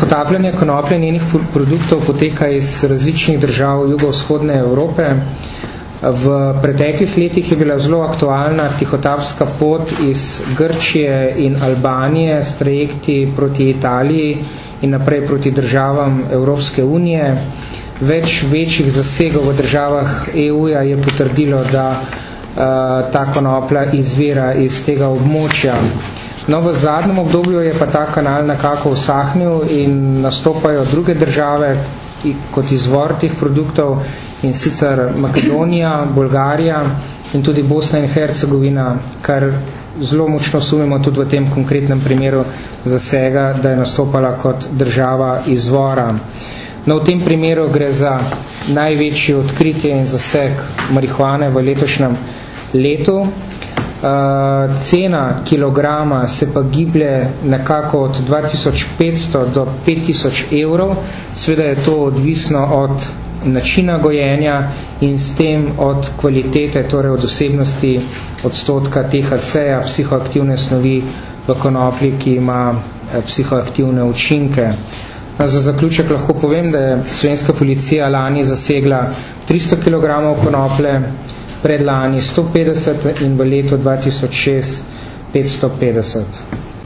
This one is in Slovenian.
Potapljanje konoplje in njenih produktov poteka iz različnih držav jugovzhodne Evrope. V preteklih letih je bila zelo aktualna tihotapska pot iz Grčije in Albanije s trajekti proti Italiji in naprej proti državam Evropske unije. Več večjih zasegov v državah EU-ja je potrdilo, da ta konoplja izvira iz tega območja. No, v zadnjem obdobju je pa ta kanal nekako usahnil in nastopajo druge države kot izvor teh produktov, in sicer Makedonija, Bolgarija in tudi Bosna in Hercegovina, kar zelo močno sumimo tudi v tem konkretnem primeru zasega, da je nastopala kot država izvora. No, v tem primeru gre za največje odkritje in zaseg marihuane v letošnjem letu. Cena kilograma se pa giblje nekako od 2500 do 5000 evrov. Seveda je to odvisno od načina gojenja in s tem od kvalitete, torej od osebnosti odstotka THC-ja, psihoaktivne snovi v konoplji, ki ima psihoaktivne učinke. Za zaključek lahko povem, da je slovenska policija lani zasegla 300 kg konoplje, predlani 150 in v letu 2006 550.